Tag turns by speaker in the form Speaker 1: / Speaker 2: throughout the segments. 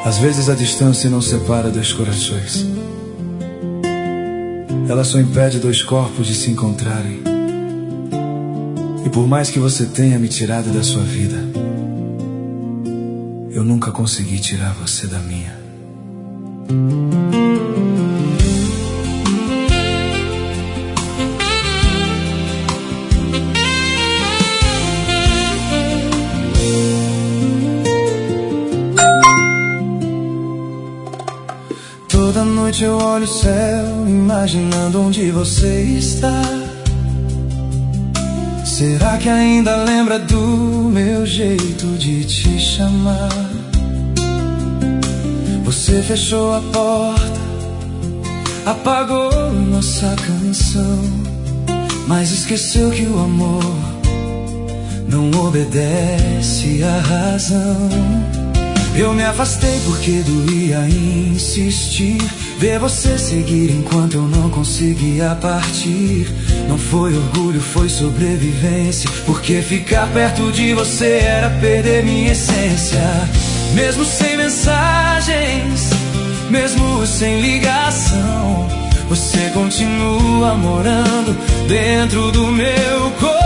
Speaker 1: Às vezes a distância não separa dois corações. Ela só impede dois corpos de se encontrarem. E por mais que você tenha me tirado da sua vida, eu nunca consegui tirar você da minha.
Speaker 2: Toda noite eu olho o céu, imaginando onde você está. Será que ainda lembra do meu jeito de te chamar? Você fechou a porta, apagou nossa canção, mas esqueceu que o amor não obedece à razão. Eu me afastei porque doía insistir, ver você seguir enquanto eu não conseguia partir. Não foi orgulho, foi sobrevivência, porque ficar perto de você era perder minha essência. Mesmo sem mensagens, mesmo sem ligação, você continua morando dentro do meu coração.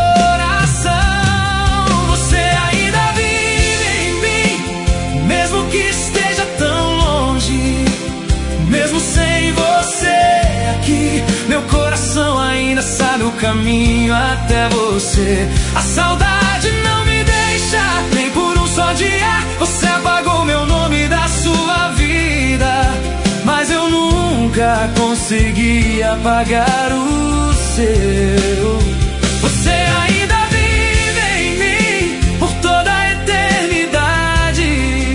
Speaker 2: Você ainda vive em mim, mesmo que esteja tão longe. Mesmo sem você aqui, meu coração ainda sabe o caminho até você. A saudade não me deixa nem por um só dia. Você apagou meu nome da sua vida, mas eu nunca consegui apagar o seu. Você ainda vive em mim por toda a eternidade,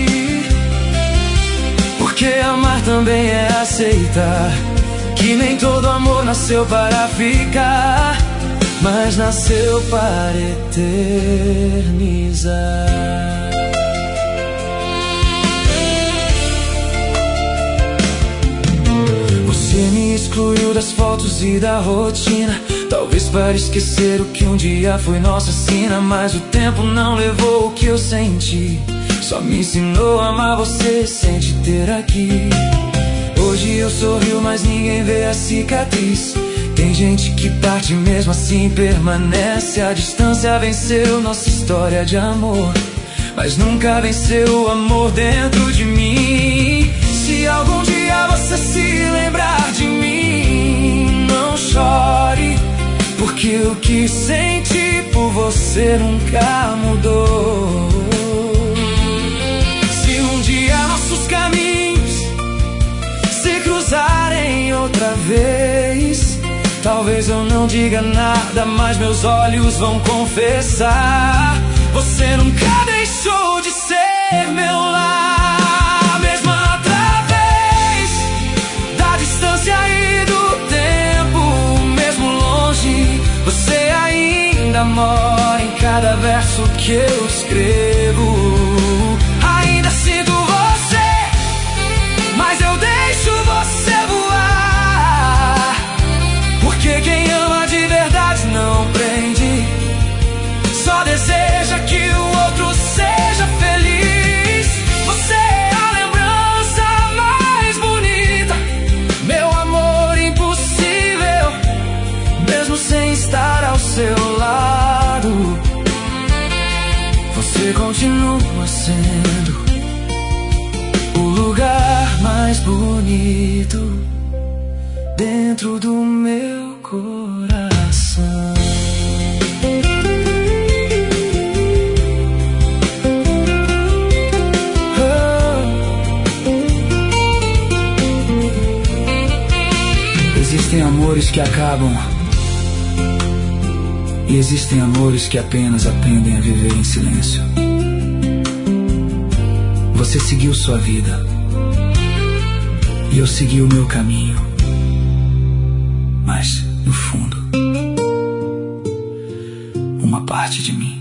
Speaker 2: porque amar também é aceitar que nem todo amor nasceu para ficar, mas nasceu para eternizar. Você me excluiu das fotos e da rotina, talvez para esquecer o que um dia foi nossa sina. Mas o tempo não levou o que eu senti, só me ensinou a amar você sem te ter aqui. Hoje eu sorrio, mas ninguém vê a cicatriz. Tem gente que parte mesmo assim permanece. A distância venceu nossa história de amor, mas nunca venceu o amor dentro de mim. Se algum dia você se lembrar de mim, não chore, porque o que senti por você nunca mudou. Se um dia nossos caminhos se cruzarem outra vez, talvez eu não diga nada, mas meus olhos vão confessar: você nunca deixou de ser meu lar. Mesmo através da distância e do tempo, mesmo longe, você ainda mora em cada verso que eu escrevo. Ainda sinto você, mas eu deixo você voar, porque quem ama de verdade não prende, só deseja que o outro seja feliz. Você é a lembrança mais bonita, meu amor impossível, mesmo sem estar ao seu lado. Você continua sendo o lugar mais bonito dentro do meu coração.
Speaker 1: Existem amores que acabam, e existem amores que apenas aprendem a viver em silêncio. Você seguiu sua vida e eu segui o meu caminho, mas no fundo, uma parte de mim